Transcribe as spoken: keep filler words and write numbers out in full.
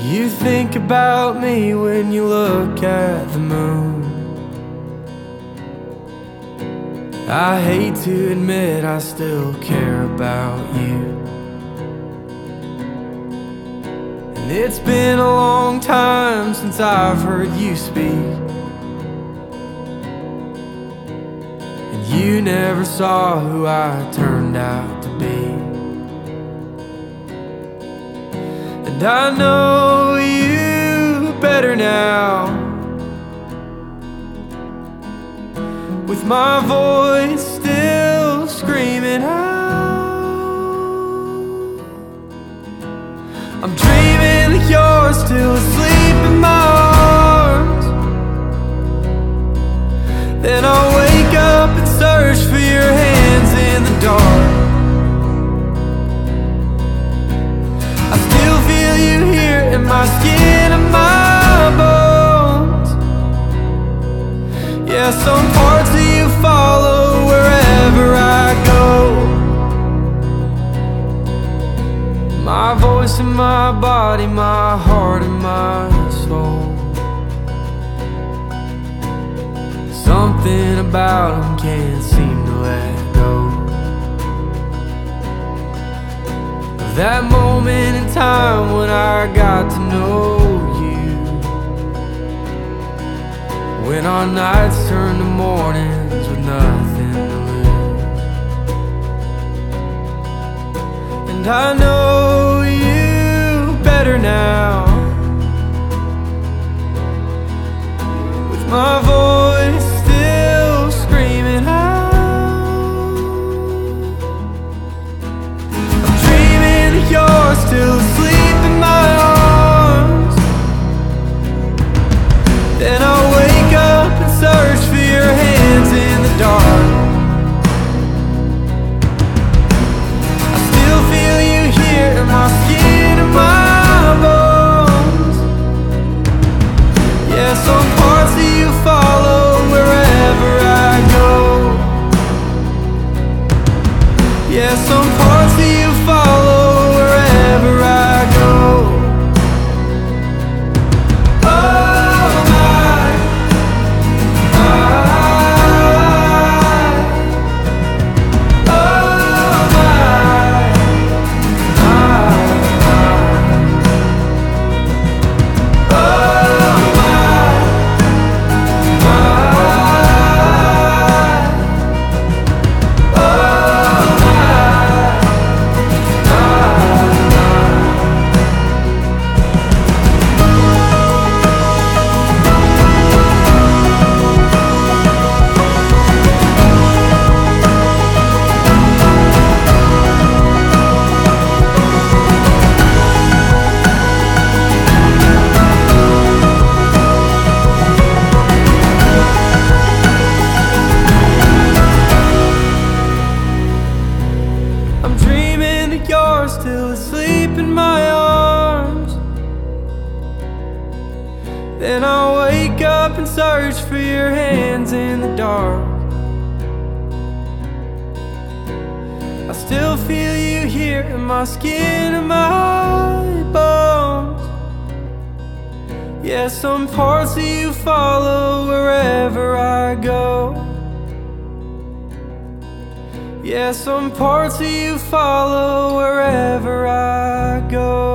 you think about me when you look at the moon? I hate to admit I still care about you. And it's been a long time since I've heard you speak, and you never saw who I turned out to be. And I know you better now, with my voice still screaming out. I'm dreaming that you're still asleep in my arms. Then I'll wake up and search for your hands in the dark. I still feel you here in my skin and my bones. Yeah, some parts of you follow wherever I go. My voice and my body, my heart and my soul. Something about them can't seem to let go. That moment in time when I got to know you, when our nights turn to mornings with nothing to lose. And I know you better now, with my voice still screaming out. I'm dreaming that you're still asleep in my arms. Then I'll wake up and search for your hands in the dark. I still feel you here in my skin and my bones. Yeah, some parts of you follow wherever I go. Yeah, some parts of you follow wherever I go. Oh my, I'm dreaming that you're still asleep in my arms. Then I'll wake up and search for your hands in the dark. I still feel you here in my skin and my bones. Yeah, some parts of you follow wherever I go. Yeah, some parts of you follow wherever I go.